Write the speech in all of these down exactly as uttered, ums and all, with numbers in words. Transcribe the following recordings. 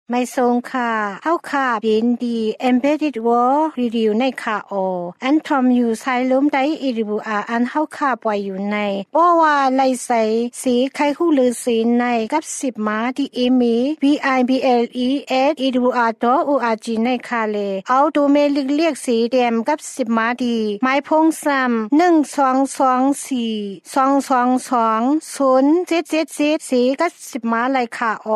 ไม่ทรงค่ะเฮาค่ะยินดี Embedded World Review ในค่ะโออันทอมอยู่ไซล้มได้อีริบูอาอันเฮาค่ะปล่อยอยู่ในบ่ว่าไลใสสีไข่ฮู้ลือสีในกับสิบมาที่อีมี บี ไอ บี แอล อี เอส อี ดับเบิลยู อาร์ ดอท โอ อาร์ จี ในค่ะเลเอาดูเมลิกเรียกสีแดงกับสิบมาดีไม้พงซ้ำหนึ่ง สอง สอง สี่ สอง สอง สอง ศูนย์ เจ็ด เจ็ด เจ็ดสีกับสิบมาเลยค่ะโอ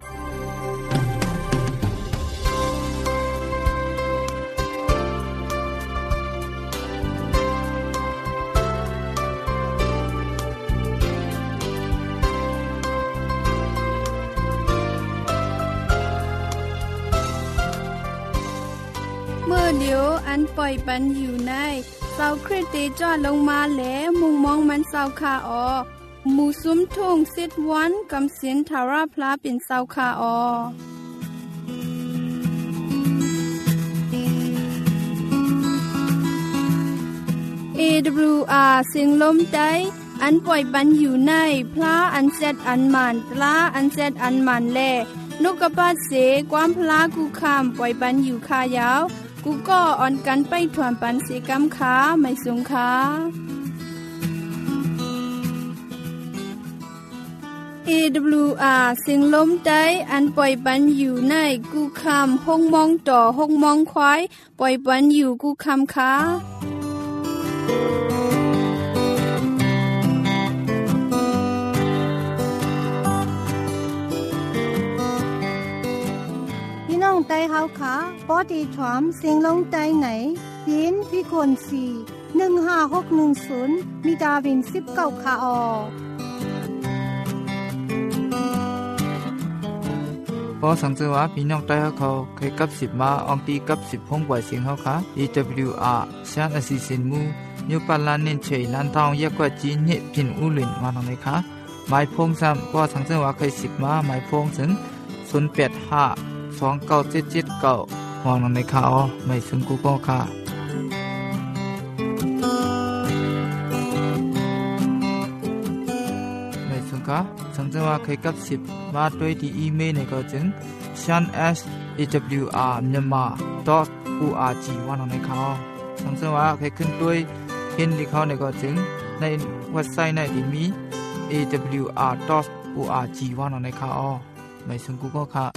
เมื่อเดียวอันปล่อยปันอยู่ในเสาคริสติจอดลงมาแล้วมุงมองมันเสาคาออหมู่ซุ้มทุ่งสิดวันกำเสียนทาราพลาเป็นเสาคาออ เอ ดับเบิลยู อาร์ เสียงลมได้อันปล่อยปันอยู่ในพลาอันเซดอันมันตลาอันเซดอันมันแลนกกระปาดเสความพลากูคำปล่อยปันอยู่คายาวกูก็อ่อนกันไปถวนปันเสกำขาไม่สงขาเอ ดับเบิลยู อาร์ เสียงลมได้อันปล่อยปันอยู่ในกูคำห้องมองต่อห้องมองควายปล่อยปันอยู่กูคำขาน้องไตเฮาค่ะปอดีถอมเสียงลงไตไหนยินพี่คนสี่ หนึ่ง ห้า หก หนึ่ง ศูนย์มีดาวินสิบเก้าค่ะออพอสังเกตว่าพี่น้องไตเฮาเขาเคยกับสิบมาอองตีกับสิบห้องปล่อยเสียงเฮาค่ะ อี ดับเบิลยู อาร์ ชานอสิสินมูนิวปาลานินเชยลันทองยะกว่าจีนเฮพินอุลินมาตรงไหนคะหมายพงซ้ำพอสังเกตว่าเคยสิบมาหมายพงถึงศูนย์ แปด ห้าสอง เก้า เจ็ด เจ็ด เก้ามองลงในข่าวไม่ซึ่งกูก็ค่ะไม่ซึ่งค่ะสังเกตว่าเคยกับสิบมาด้วยที่อีเมลในก็จึง shan s a w r myanmar dot org ว่าลงในข่าวสังเกตว่าเคยขึ้นด้วยเห็นที่เขาในก็จึงในเว็บไซต์ในที่มี เอ ดับเบิลยู อาร์ ดอท โอ อาร์ จี ว่าลงในข่าวไม่ซึ่งกูก็ค่ะ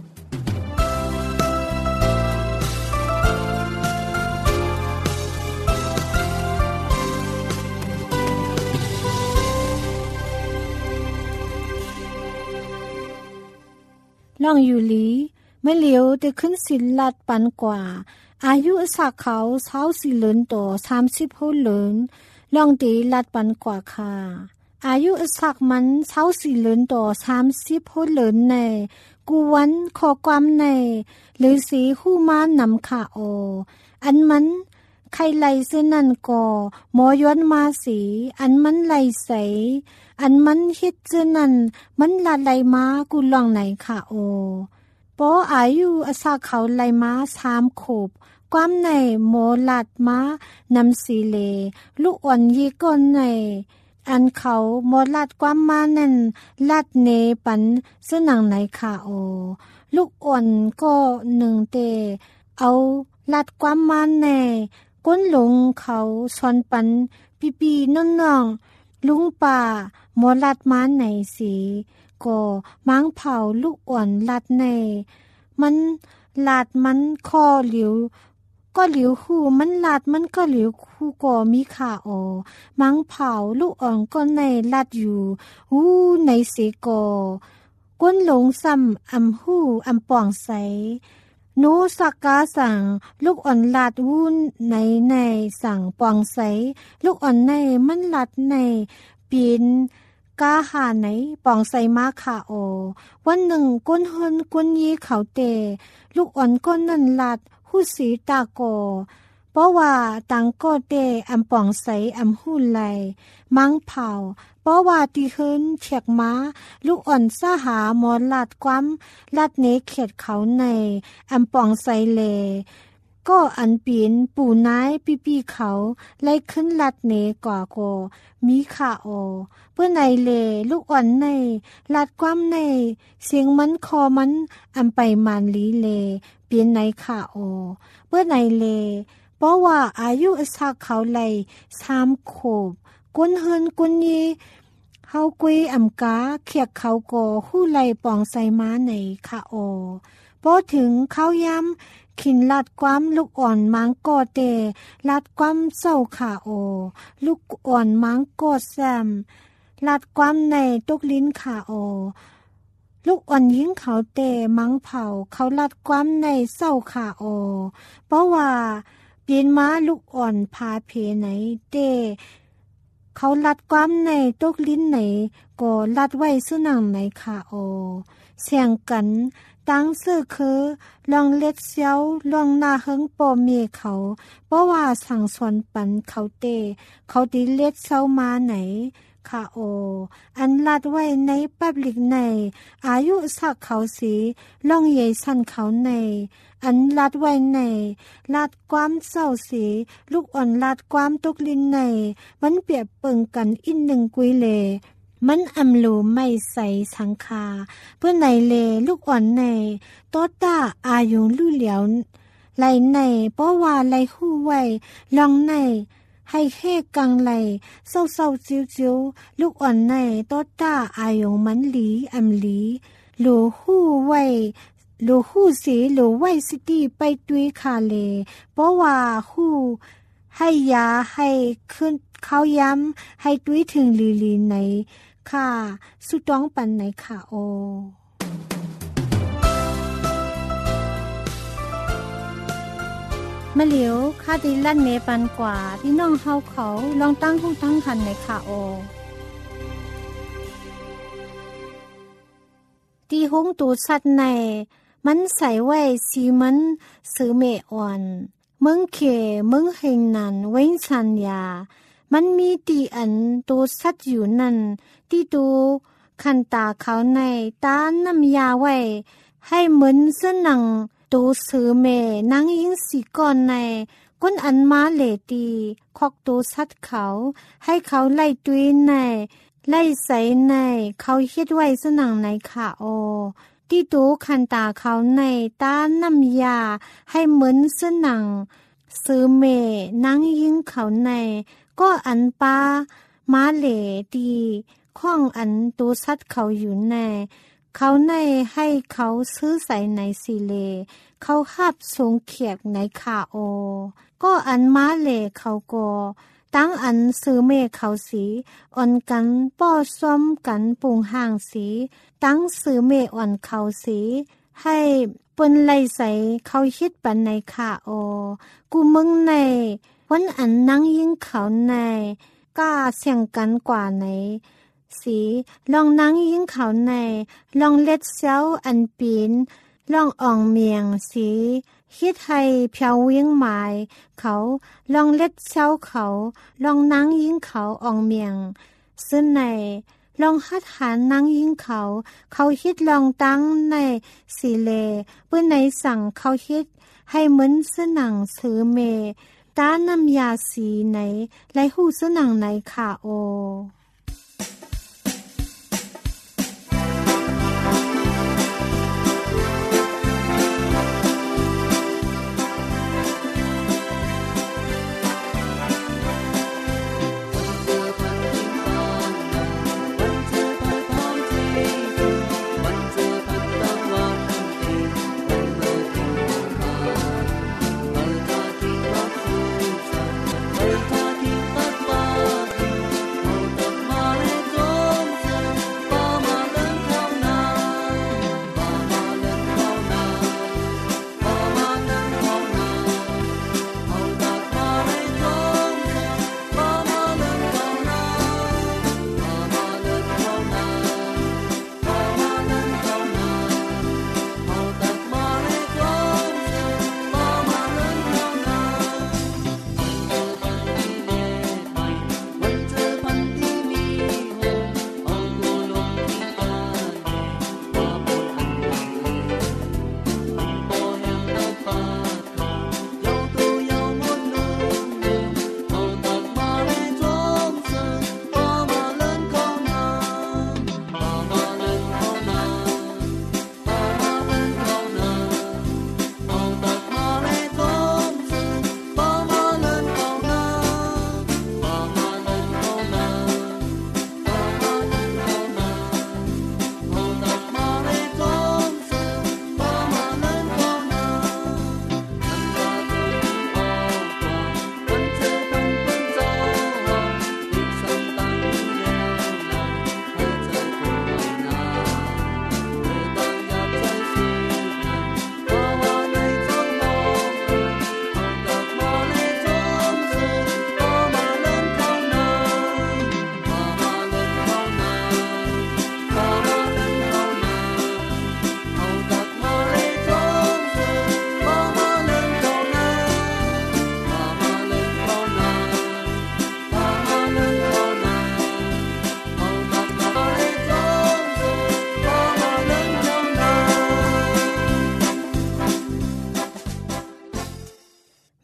ล่องอยู่ลีไม่เหลียวได้ขึ้นสินลัดปันกว่าอายุสักเขาเช้าสิเหลินต่อสามสิบโหเหลินล่องตีลัดปันกว่าค่ะอายุสักมันเช้าสิเหลินต่อสามสิบโหเหลินในกูวันขอความในหรือสีคู่มานำขาโออันมันใครไล่เส้นนั่นก่อหมอย้อนมาสีอันมันไล่ใสอันมันเฮ็ดเส้นนั่นมันละไล่มากูลองไหนค่ะโอปออายุอาสาเขาไล่มาสามขบความในโมลัดมานำสีเลลูกอ่อนยีก้นในอันเขาโมลัดความมานั่นลัดเนปันเส้นหนังไหนค่ะโอลูกอ่อนก็หนึ่งเตเอาลัดความมาในก้นหลงเขาซอนปันปีปีน้องๆลุงป่าหมอลัดมาไหนสีก็มังเผาลูกอ่อนลัดในมันลาดมันคอเหลียวก็เหลียวคู่มันลาดมันก็เหลียวคู่ก็มีขาออมังเผาลูกอ่อนก็ในลาดอยู่อู้ในเสกอก้นหลงซ้ำอำหู้อำป่องใสโนสักกาสั่งลูกอ่อนลาดวุ้นในในสั่งปองใสลูกอ่อนในมันลาดในปีนกาหาไหนปองใสมาค่ะโอวันหนึ่งก้นเฮินก้นยีเขาเตลูกอ่อนก้นนั่นลาดหูสีตาโกเพราะว่าตังก็เตอำปองใสอำหูไหลมังเผาเพราะว่าที่เฮินเฉียกม้าลูกอ่อนสาหาหมอลาดความลาดเนเขตเขาในอำปองใสเลก็อันเปลี่ยนปู่นายปีปีเขาไล่ขึ้นลัดเนกว่าโกมีข่าโอเพื่อในเลลูกอ่อนในลัดความในเสียงมันคอมันอันไปมันลีเลเปลี่ยนในข่าโอเพื่อในเลเพราะว่าอายุสักเขาไล่สามขวบกุนเฮินกุนยีเฮากุยอำกาเขียกเขาโกหู้ไล่ปองใส่ม้าในข่าโอพอถึงเขาย้ำขินลัดความลูกอ่อนมังกอเตลัดความเศร้าขาโอลูกอ่อนมังกอแซมลัดความในตุกลิ้นขาโอลูกอ่อนยิงเขาเตมังเผาเขาลัดความในเศร้าขาโอเพราะว่าเปลี่ยนม้าลูกอ่อนพาเพไหนเตเขาลัดความในตุกลิ้นไหนก็ลัดไว้สุนังในขาโอเสียงกันตั้งซื่อคือลองเล็ดเซียวลองนาเฮิงปอเมเขาเพราะว่าสั่งสอนปันเขาเตเขาดีเล็ดเซียวมาไหนค่ะโออันลัดไว้ในปับลิกในอายุสักเขาสีลองเยสันเขาในอันลัดไว้ในลัดความเศร้าสีลูกอ่อนลัดความตกลิ้นในมันเปรียบเปิงกันอินหนึ่งกุยเลมันอำลูไม่ใส่สังคาเพื่อในเลลูกอ่อนในโตต้าอายุลู่เหลียวไหลในเพราะว่าไหลหู้ไว้ลองในให้แค่กังไหลเศร้าๆจิ๋วๆลูกอ่อนในโตต้าอายุมันหลีอำหลีหลูหู้ไว้หลูหู้สีหลูไว้สิตีไปตุยคาเลเพราะว่าหู้ให้ยาให้ขึ้นเขาย้ำให้ตุยถึงลีลีในค่ะสุดต้องปันในค่ะโอมะเหลียวคาดิลั่นเนปันกว่าพี่น้องเฮาเขาลองตั้งหูตั้งคันในค่ะโอตีหงตูสัตว์ในมันใส่ไว้สีมันสือเมอ่อนเมืองเขเมืองเฮงนันเว้งชันยามันมีตีอันตูสัตว์อยู่นั่นตีตูคันตาเขาในตาน้ำยาไว้ให้เหมือนเส้นหนังตูสือเมนางยิงสีก่อนในก้นอันมาเลตีคอกตูสัตว์เขาให้เขาไล่ตุยในไล่ใส่ในเขาเฮ็ดไว้เส้นหนังในขาโอตีตูคันตาเขาในตาน้ำยาให้เหมือนเส้นหนังสือเมนางยิงเขาในก็อันปามาเหลดีข้องอันตูสัตว์เขาอยู่ในเขาในให้เขาซื้อใส่ในสีเลเขาหับสูงเขียกในขาโอก็อันมาเหลเขาก็ตั้งอันซื้อเมเขาสีอ่อนกันป้อซ้อมกันปุงห่างสีตั้งซื้อเมอ่อนเขาสีให้ปนไล่ใส่เขาฮิดปันในขาโอกูมึงในวันอันนั่งยิ่งเขาในก้าเสียงกันกว่าในสีลองนั่งยิ่งเขาในลองเล็ดเซ้าอันปีนลองอ่องเมียงสีฮิดให้เพียวเวียงหมายเขาลองเล็ดเซ้าเขาลองนั่งยิ่งเขาอ่องเมียงซึ่งในลองหัดหานั่งยิ่งเขาเขาฮิดลองตั้งในสีเลเพื่อในสั่งเขาฮิดให้เหมือนเสนังสือเมตาน้ำยาสีไหนไลหูเสนังไหนค่ะโอ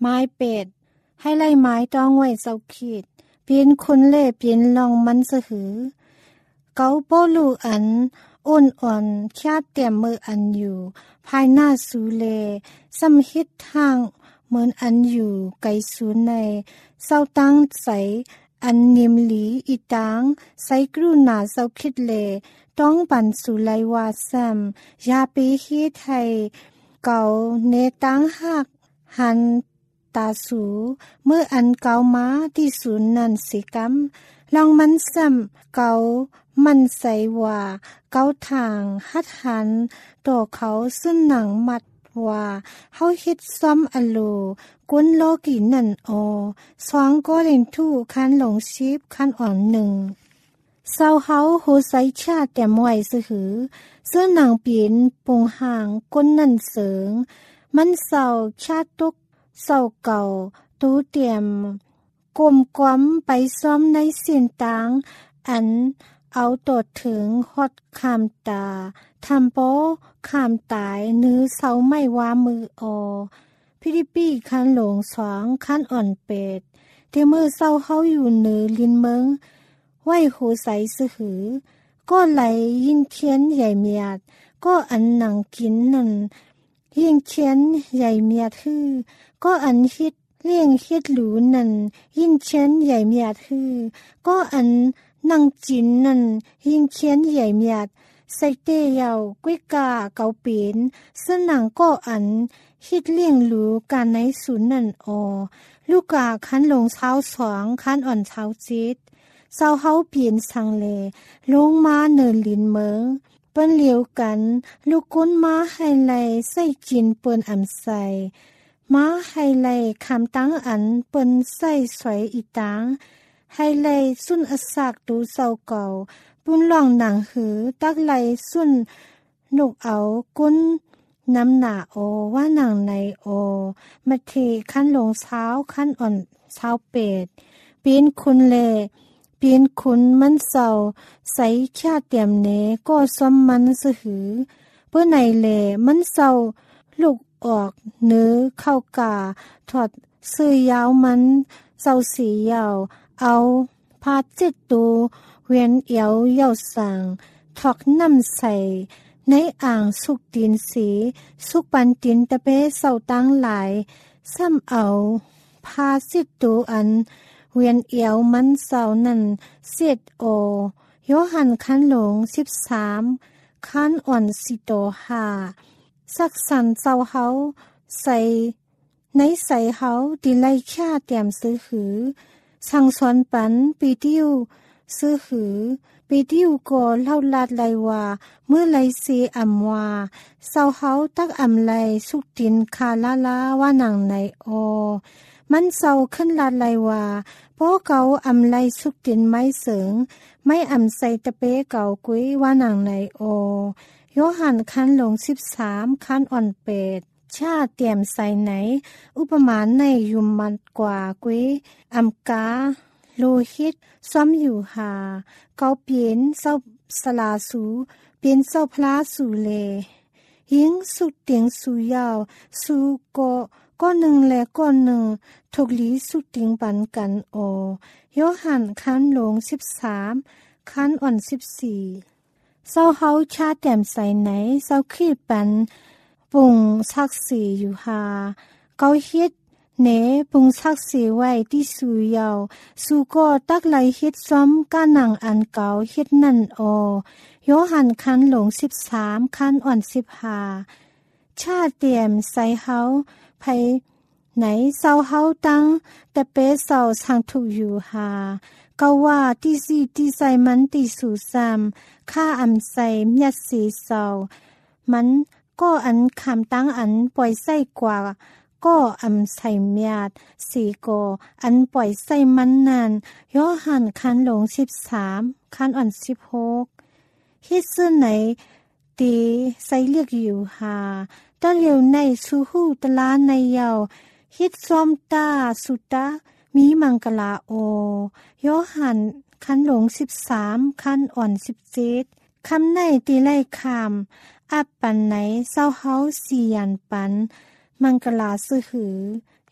ไม้เป็ดให้ไล่ไม้ต้องไว้เศร้าขีดเปลี่ยนคนเล่เปลี่ยนลองมันสะหือเกาโปลูอันอ่อนอ่อนแค่เตรียมมืออันอยู่ภายหน้าสูเลสำฮิตทางเหมือนอันอยู่ไกลสูในเศร้าตั้งใสอันนิมหลีอีตางใสกรุณาเศร้าคิดเลต้องปันสุไลวาซัมยาปีฮีไทยเก่าเนตังหักหันตาสูเมื่ออันเก่ามาที่ศูนย์นันสิกรรมลองมันซ้ำเก่ามันใสว่าเก่าทางหัดหันต่อเขาซึ่งหนังมัดว่าเฮาเฮ็ดซ้อมอโลกุนโลกีนั่นออสองก็เล่นทู่คันหลงชีพคันอ่อนหนึ่งเศร้าเฮาโหไซชาแต่มวยสหือเสื้อหนังเปลี่ยนปงห่างก้นนั่นเสิงมันเศร้าชาตุกเศร้าเก่าตูเตรียมกลมกวมไปซ้อมในเสียนตางอันเอาตดถึงฮอดคามตาทำโปคามตายเนื้อเสาไม่ว่ามือออพิริปี้คันหลงสองคันอ่อนเป็ดเที่มือเศร้าเฮาอยู่เหนือลินเมืองไหวหูใสสหือก็ไหลยินเทียนใหญ่เมียดก็อันหนังกินนั่นยิ่งเทียนใหญ่เมียดฮือก็อันฮิดเลี้ยงฮิดหลูนั่นยิ่งเทียนใหญ่เมียดฮือก็อันนังจินนั่นยิ่งเทียนใหญ่เมียดใส่เตยาวกุ้ยกาเกาเปีนเสื้อหนังก็อันฮิดเลี้ยงหลูการในศูนย์นั่นออลูกกาคันลงเช้าสองคันอ่อนเช้าจิตเศร้าเฮาเปลี่ยนสังเลลงมาเนินลินเมืองเปิ้นเหลียวกันลูกก้นมาให้ไลใส่กินเปิ้นอำใส่มาให้ไลคำตั้งอันเปิ้นใส่สวยอีตางให้ไลสุนอสักดูเศร้าเก่าปุ้นหล่องหนังหือตักไลสุนนกเอาก้นน้ำหนาโอว่าหนังในโอมาเทขั้นลงเช้าขั้นอ่อนเช้าเป็ดเปลี่ยนคุณเลเปลี่ยนคุณมันเศร้าใสชาเตียมเนก็ซ้อมมันสหือเพื่อในเลมันเศร้าลูกออกเนื้อเข้ากาถอดเสื้อยาวมันเศร้าสียาวเอาพาเจ็ดตูเวียนเอียวเย่าสั่งถอกน้ำใส่ในอ่างสุกดินสีสุกปันตินตะเปเศร้าตั้งหลายซ้ำเอาพาสิดตูอันเวียนเอียวมันเศร้านั่นเสียดโอโยหันคันหลงสิบสามคันอ่อนสิโตหาสักสันเศร้าเฮาใส่ในใส่เฮาดีไลค่าเตรียมซื้อหือสั่งสอนปันปีติ้วซื้อหือปีติ้วก็เล่าลาดไลว่าเมื่อไลเซอำว่าเศร้าเฮาตักอำไลสุกตินคาลาลาว่าหนังในโอมันเศร้าขึ้นลาดไลว่าเพราะเขาอำไลสุกตินไม่เสิงไม่อำใส่ตะเปเก่ากุ้ยว่าหนังในโอโยหันคันหลงสิบสามคันอ่อนเป็ดชาเตรียมใส่ไหนอุปมาในยุมมันกว่ากุ้ยอำกาโลหิตซ้อมอยู่หาเกาเปลี่ยนเศร้าสลาสูเปลี่ยนเศร้าพลาสูเลยิงสุดเตียงสูยาวสูก็ก้อนหนึ่งและก้อนหนึ่งถูกลีสุดติงปันกันโอโยหันคันหลงสิบสามคันอ่อนสิบสี่เศร้าเฮาชาแต้มใส่ไหนเศร้าขี้ปันปุ่งซักสีอยู่หาเกาเฮ็ดเนปุ่งซักสีไว้ที่สูยาวสูก็ตักไหลเฮ็ดซ้อมก้าหนังอันเก่าเฮ็ดนั่นโอโยหันคันหลงสิบสามคันอ่อนสิบห้าชาเตรียมใส่เฮาไผไหนเศร้าเฮาตั้งแต่เปเศร้าสังถูกอยู่หาก็ว่าที่สี่ที่ใส่มันที่สู่ซ้ำข้าอำใส่เมียดสีเศร้ามันก็อันคำตั้งอันปล่อยใส่กว่าก็อำใส่เมียดสีก็อันปล่อยใส่มันนานโยหันคันหลงสิบสามคันอ่อนสิบหกฮิตซื้อไหนตีใส่เรียกอยู่หาตะเลียวในสูหูตะลาในเยาฮิตซ้อมตาสุตามีมังกลาโอโยหันคันหลงสิบสามคันอ่อนสิบเจ็ดคำในตีไล่คำอับปันไหนเศร้าเฮาสี่ยันปันมังกลาซื้อหือโย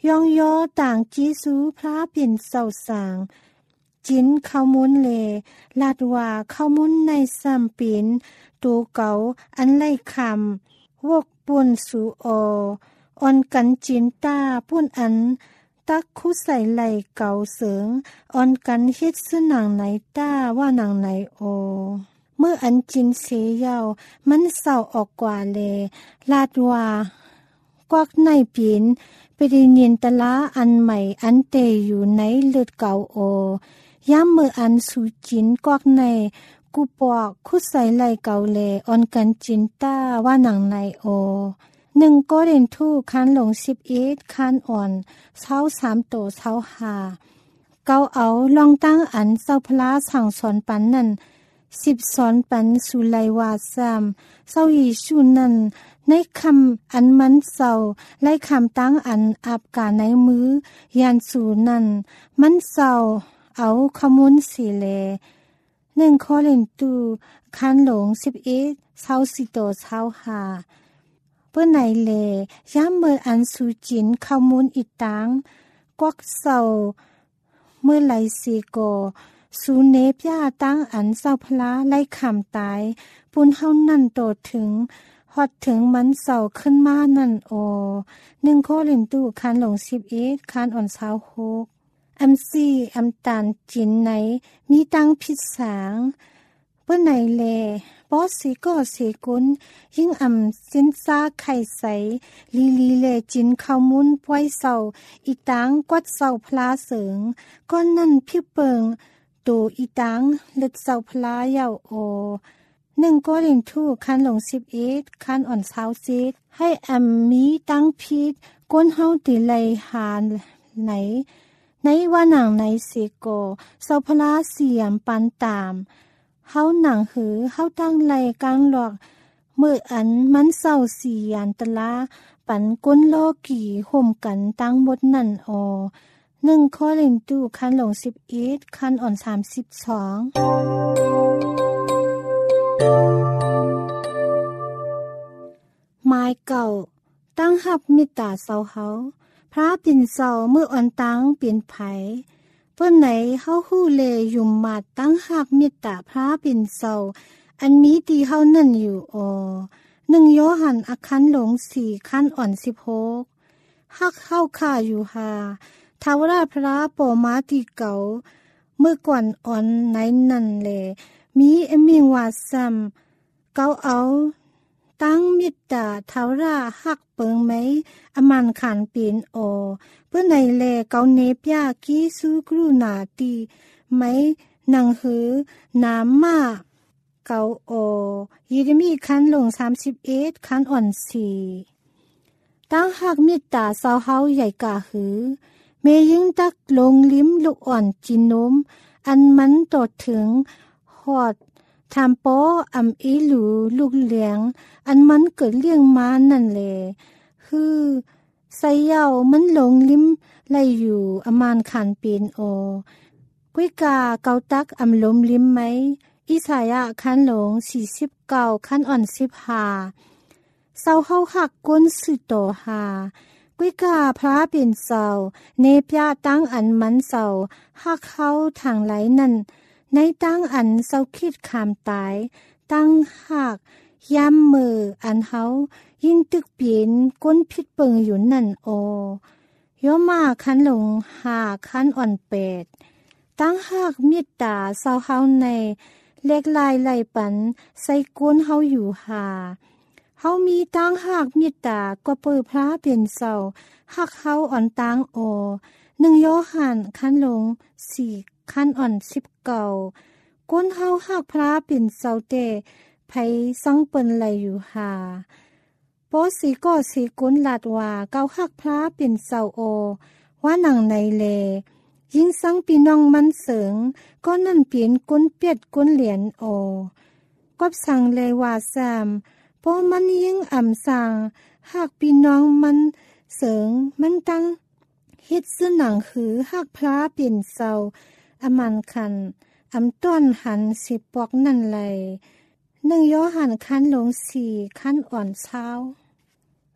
ยองยอต่างจีซูพระเป็นเสาสางจินข้าวมุนเลลาดว่าข้าวมุนในซ้ำปีนตูเก่าอันไล่คำวกปุ่นสูอออนกันจินตาปุ่นอันตักคู่ใส่ไหลเก่าเสืองออนกันเฮ็ดซื้อหนังไหนต้าว่าหนังไหนโอเมื่ออันจินเสียยาวมันเศร้าออกกว่าเลลาดว่ากวักในปีนไปได้เนียนตะละอันใหม่อันเตอยู่ในเลือดเก่าโอย่ามมืออันสูจินกวักในกูปอกคู่ใส่ไหลเก่าเลออนกันจินต้าว่าหนังในโอหนึ่งก็เด่นทู่คันหลงสิบเอ็ดคันอ่อนเช้าสามโตเช้าหาเกาเอาลองตั้งอันเศร้าพระสั่งสอนปันนั่นสิบสอนปันสุไลวาสามเศร้าอีชูนั่นในคำอันมันเศร้าไล่คำตั้งอันอาบกาในมือยานสูนั่นมันเศร้าเอาขมุนสีเลหนึ่งข้อเล่นตูคันหลงสิบเอ็ดเช้าสิโตเช้าหาเพื่อไหนเลย้ำเมื่ออันสูจินข้ามูลอีตังกวักเศร้าเมื่อไหลสีโกสูเนปยาตั้งอันเศร้าพละไล่คำตายปุนเฮานั่นโตถึงฮอดถึงมันเศร้าขึ้นมานั่นโอหนึ่งโคลินตูคันหลงสิบเอ็ดคันอ่อนเช้าหกอัมซีอัมตานจินไหนมีตังพิษสางเพื่อไหนเลบอสสีก็สีกุนยิ่งอ่ำสินซาไข่ใสลีลีเลจินข้าวมุนป่วยเศร้าอีตังกวัดเศร้าพลาเสริงก้อนนั่นพิเปิงตูอีตังเล็ดเศร้าพลาเยาโอหนึ่งก็เล่นทู่คันหลงสิบเอ็ดคันอ่อนเช้าซีดให้อ่ำมีตังพีดก้นเฮาติไลหาไหนในว่าหนังในสีโกเศร้าพลาเสียมปันตามเฮาหนังหือเฮาตั้งไหลกลางหลอกเมื่ออันมันเศร้าสียานตะลาปันก้นโลกี่ห่มกันตั้งบดนั่นออหนึ่งข้อเล่นตู้คันหลงสิบเอ็ดคันอ่อนสามสิบสองไม้เก่าตั้งหับมิตาเศร้าเฮาพระปิ่นเศร้าเมื่ออ่อนตั้งเปลี่ยนไผเพื่อนไหนเฮาฮู้เลยุ่มมาตั้งหักเมตตาพระเป็นเศร้าอันมีตีเฮานั่นอยู่ออหนึ่งโยหันอาคันหลงสี่คันอ่อนสิบหกหักเฮาค่าอยู่หาทาวราพระปอมาตีเก่าเมื่อก่อนอ่อนไหนนั่นแลมีเอมิงวาซัมเกาเอาตั้งมิตรเทาราหักเปิงไหมอมันขันปีนโอเพื่อในแลเกาเนปยากีซูกรุนาตีไหมนังหือน้ำมาเกาโอยิรมีคันลงสามสิบเอ็ดคันอ่อนสี่ตั้งหักมิตรสาวเฮาใหญ่กาหือเมยิงตักลงลิ้มลูกอ่อนจินนมอันมันตดถึงหอดทำโปอำอีหลูลูกเลี้ยงอันมันเกิดเลี้ยงมานั่นแหละคือใส่เยามันหลงลิ้มไล่อยู่อมานขันปีนโอกุ้ยกาเกาตักอำลมลิ้มไหมอิสายะคันหลงสี่สิบเก้าคันอ่อนสิบห้าเศร้าเฮาหักก้นสุโตหากุ้ยกาพระเป็นเศร้าเนปยาตั้งอันมันเศร้าหักเขาทางไหลนั่นในตั้งอันเศร้าคิดขามตายตั้งหักย้ำมืออันเฮายิ่งตึกเปลี่ยนก้นพิษเปิงอยู่นั่นโอย่อมาคันหลงหาคันอ่อนเป็ดตั้งหักมิตรเศร้าเฮาในเล็กลายไหลปันใส่ก้นเฮาอยู่หาเฮามีตั้งหักมิตรก็เปิดพระเป็นเศร้าหักเฮาอ่อนตั้งโอหนึ่งโยหันคันหลงสี่คันอ่อนสิบเก่าก้นเฮาหักพระเป็นเศร้าเตไผสังเปิ้นไหลอยู่หาโปสีก็สีก้นลาดว่าเกาหักพระเป็นเศร้าโอว่าหนังในเลยิ่งสังปีน้องมันเสริงก็นั่นเปลี่ยนก้นเปียดก้นเหรียญโอก็สั่งเลยว่าซามโปมันยิ่งอ่ำสั่งหักปีน้องมันเสริงมันตั้งเฮ็ดซื้อหนังหือหักพระเป็นเศร้าอมันคันอำต้นหันสิปอกนั่นเลยหนึ่งโยหันคันหลงสี่คันอ่อนเช้า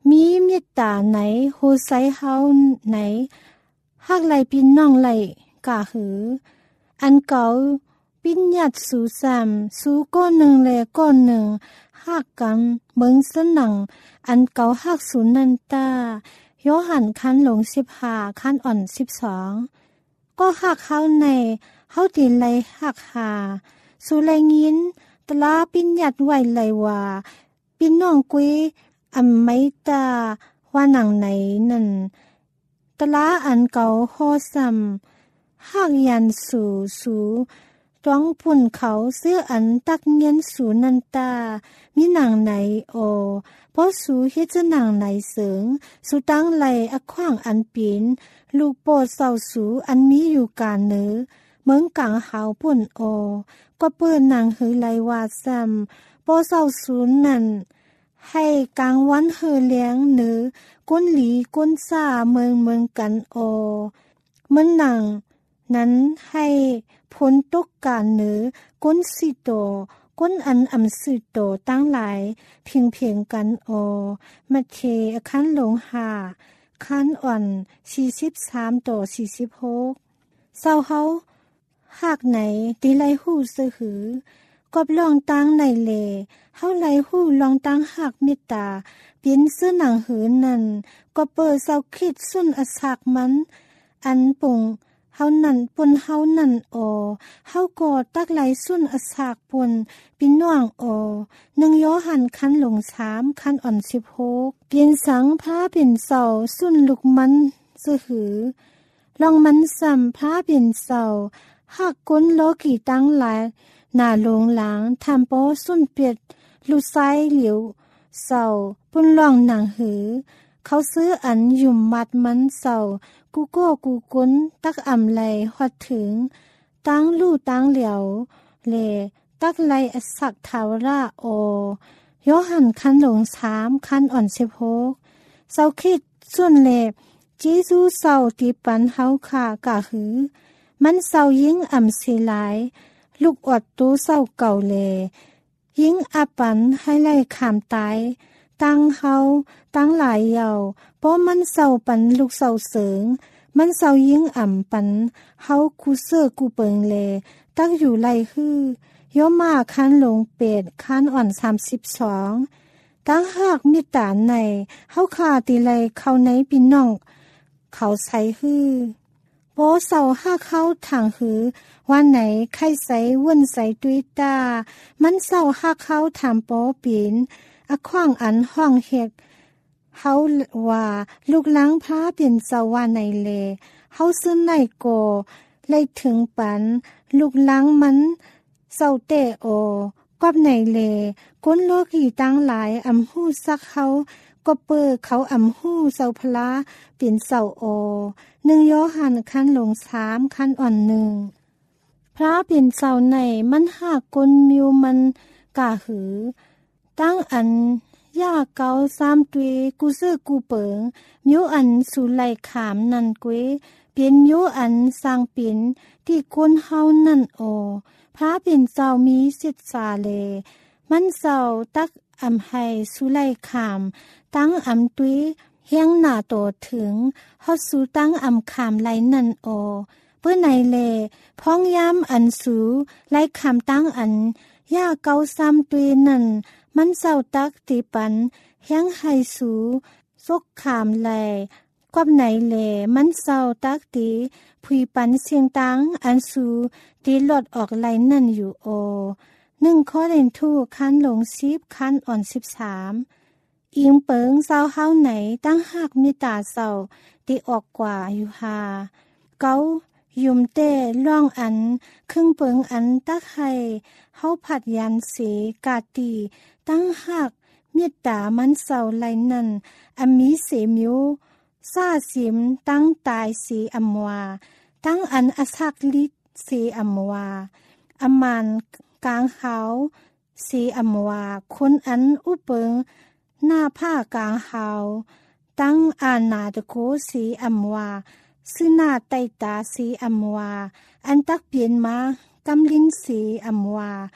มีเมตตาไหนโหใส่เฮาไหนฮักไหลพี่น้องไหลกะหืออันเก่าปิญญาสู่สามสู่ก้อนหนึ่งแลก้อนหนึ่งฮักกันเบิ่งสนังอันเก่าฮักสุนันตาโยหันคันหลงสิบห้าคันอ่อนสิบสองก็ฮักเฮาในเฮาติไหลฮักหาสู่ไหลยินตลาปิญญาไว้ไหลว่าพี่น้องกุยอำไมตาว่าหนังไหนนั่นตลาอันเก่าฮอซ้ำหากยันสู่สู่จ้องปุ่นเขาเสื้ออันตักเงียนสู่นันตามีหนังไหนโอเพราะสู่เฮ็ดจะหนังไหนเสริงสู่ตั้งไหลอะขว้างอันปีนลูกโปดเศร้าสู่อันมีอยู่กาเนือเมืองกลางหาวปุ่นโอก็เปิ้นนางหือไหลว่าซ้ำโปเศร้าสู่นั่นให้กลางวันเฮอเลี้ยงเนือก้นหลีก้นซ่าเมืองเมืองกันโอมันหนังนั้นให้พ้นตกการเนือก้นสิโตก้นอันอำสิโตตั้งหลายเพียงเพียงกันโอมาเทคันหลงหาคันอ่อนสี่สิบสามต่อสี่สิบหกเศร้าเฮาหากไหนตีไลหู้ซื้อหือกอบลองตั้งในเลเฮาไลหู้ลองตั้งหักเมตตาเปลี่ยนเสื้อหนังหืนนั่นก็เปิดเศร้าคิดสุนอสักมันอันปุ่งเฮานั่นปุ่นเฮานั่นโอเฮาก็ตักไหลสุนอสักปุ่นปินน้องโอหนึ่งโยหันคันหลงสามคันอ่อนสิบหกเปลี่ยนสังพระเป็นเศร้าสุนลุกมันซื้อหือลองมันซ้ำพระเป็นเศร้าหักก้นโลกีตั้งหลายหน้าลงหลังทำโปสุนเปียดลูกไซเหลียวเศร้าปุ่นล่องหนังหือเขาซื้ออันยุ่มมัดมันเศร้ากูโก้กูกุ้นตักอ่ำไหลฮอดถึงตั้งลู่ตั้งเหลียวเลตักไหลอสักทาวราโอโยหันคันหลงสามคันอ่อนสิบหกเศร้าคิดส่วนเลจีซูเศร้าตีปันเฮาขากะหือมันเศร้ายิ่งอ่ำสิหลายลูกอดตู้เศร้าเก่าเลยิ่งอาปันให้ไล่ขามตายตั้งเฮาตั้งหลายเยาเพราะมันเศร้าปันลูกเศร้าเสริงมันเศร้ายิ่งอ่ำปันเฮาคูเสื้อกูเปิงเลตั้งอยู่ไล่ฮื้อย่อมาคันหลงเป็ดคันอ่อนสามสิบสองตั้งหากมิตาในเฮาขาตีไลเข้าในพี่น้องเขาใส่ฮื้อโบเศร้าห้าเข้าทางหือวันไหนไข้ใสว่นใสตุยตามันเศร้าห้าเข้าถามโปปีนอะขว้างอันห้องเฮ็ดเฮาว่าลูกล้างพระเป็นเศร้าว่าในเลเฮาซื้อในโกเลยถึงปันลูกล้างมันเศร้าเตโอกอบในเลก้นโลกีตั้งหลายอำหู้ซักเฮาก็เปิดเขาอำหู้เศร้าพลาเปลี่ยนเศร้าโอหนึ่งโยหันคันหลงสามคันอ่อนหนึ่งพระเปลี่ยนเศร้าในมันหากกลมิวมันกะหือตั้งอันย่าเกาสามตุยกูซื้อกูเปิงมิวอันสู่ไหลขามนันกวยเปลี่ยนมิวอันสร้างเปลี่ยนที่คนเฮานั่นโอพระเปลี่ยนเศร้ามีสิทธาเลมันเศร้าตักอำให้สู่ไหลขามตั้งอำตุยเฮียงหน้าโตถึงฮอดสู่ตั้งอำขามไหลนั่นโอเพื่อในเลพ้องย้ำอันสูไหลขามตั้งอันย่าเกาซ้ำตุยนั่นมันเศร้าตักตีปันเฮียงให้สูซกขามไหลกอบไหนเลมันเศร้าตักตีผุยปันเสียงตังอันสูตีหลดออกไหลนั่นอยู่โอหนึ่งข้อเด่นทูคันหลงสิบคันอ่อนสิบสามอิงเปิงเศร้าเฮาไหนตั้งหักมีตาเศร้าตีออกกว่าอยู่หาเกายุมเต้ล่องอันครึ่งเปิงอันตักให้เฮาผัดยันสีกาตีตั้งหักเมียตามันเศร้าไหลนั่นอมีเสมิวซาสิมตั้งตายสีอำวาตั้งอันอสักลิดสีอำวาอมันกลางเขาสีอำวาคนอันอุเปิงหน้าผ้ากลางเฮาตั้งอานาตะโกสีอำวาซื้อหน้าไตตาสีอำวาอันตักเปลี่ยนมากำลิ้นสีอำวา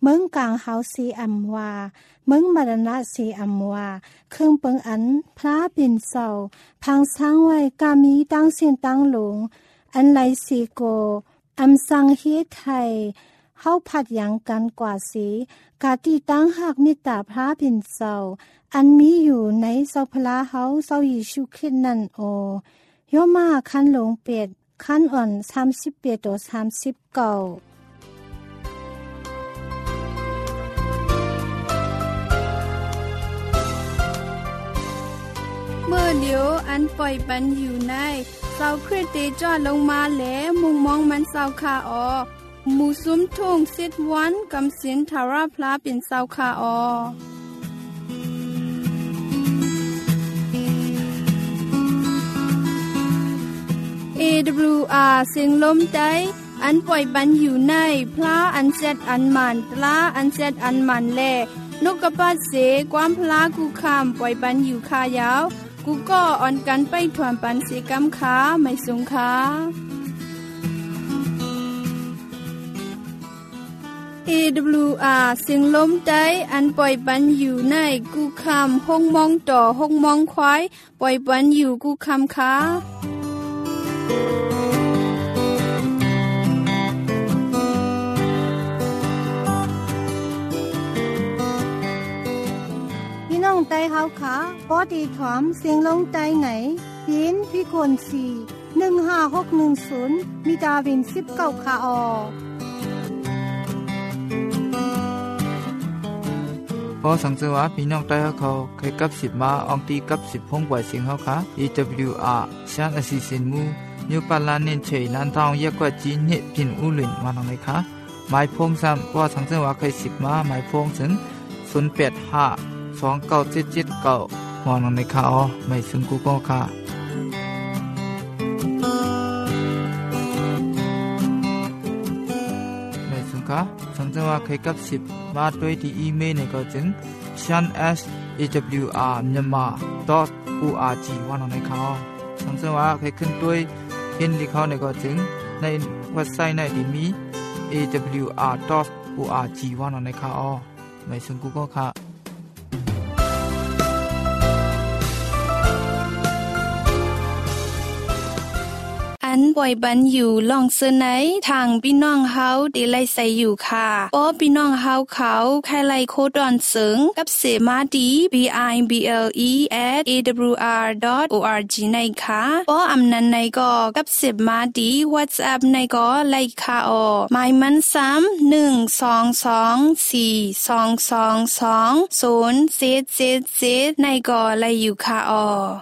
เมืองกลางเฮาซีอัมวาเมืองมรณะซีอัมวาเครื่องเปิงอันพระปิ่นเศร้าพังช้างไว้กามีตั้งเสียนตั้งหลงอันไหลสีโกอำสังเฮไทยเฮาผัดหยังกันกว่าสีกาที่ตั้งหักมิตรพระปิ่นเศร้าอันมีอยู่ในเสาพระเฮาเสาเยซูคริสต์นั่นโอย่อมาคันหลงเป็ดคันอ่อนสามสิบเอ็ดต่อสามสิบเก้าเมื่อเดียวอันปล่อยปันอยู่ในเสาคริสต์จอดลงมาแล้วมุงมองมันเสาคาออหมู่ซุ้มทุ่งสิดวันกำสินทาราพลาเป็นเสาคาออเอ ดับเบิลยู อาร์ เสียงลมใจอันปล่อยปันอยู่ในพระอันเซดอันมันตลาอันเซดอันมันแลนกกระปาดเสความพลากูคำปล่อยปันอยู่คายาวกูก็อ่อนกันไปถวนปันเสกำขาไม่สงขาเอ ดับเบิลยู อาร์ เสียงลมใจอันปล่อยปันอยู่ในกูคำห้องมองต่อห้องมองควายปล่อยปันอยู่กูคำขาน้องไตเฮาขาปอดีถอมเสียงลงไตไหนยินพี่คนสี่หนึ่งห้าหกหนึ่งศูนย์มีดาวินสิบเก้าขาออพอสังเกตว่าพี่น้องไตเขาเคยกับสิบมาอองตีกับสิบพงกว่าเสียงเขาค่ะ อี ดับเบิลยู อาร์ ชานอสิสินมูนิวปาลานินเฉยลันทองเยกกว่าจีนเนพินอุลินวันไหนคะหมายพงซ้ำพอสังเกตว่าเคยสิบมาหมายพงถึงศูนย์แปดห้าสองเก้าเจ็ดเจ็ดเก้าหอนในข่าวไม่ซึ่งกูก็ค่ะไม่ซึ่งค่ะสังเกตว่าใครกับสิบมาด้วยที่อีเมลเนี่ยก็จึง shan s a w r myanmar dot org วันในข่าวสังเกตว่าใครขึ้นด้วยเห็นที่เขาเนี่ยก็จึงในเว็บไซต์ในที่มี a w r dot org วันในข่าวไม่ซึ่งกูก็ค่ะอันปล่อยบันอยู่ลองเสนอทางพี่น้องเฮาได้ไล่ใส่อยู่ค่ะป้อพี่น้องเฮาเขาใครไล่โคดอนเสิงกับเสมาดี b i b l e at a w r dot org ในค่ะป้ออำนันในก็กับเสมาดี WhatsApp ในก็ไล่ค่ะออหมายมันซ้ำหนึ่ง สอง สอง สี่ สอง สอง สอง ศูนย์ เจ็ด เจ็ด เจ็ดในก็ไล่อยู่ค่ะออ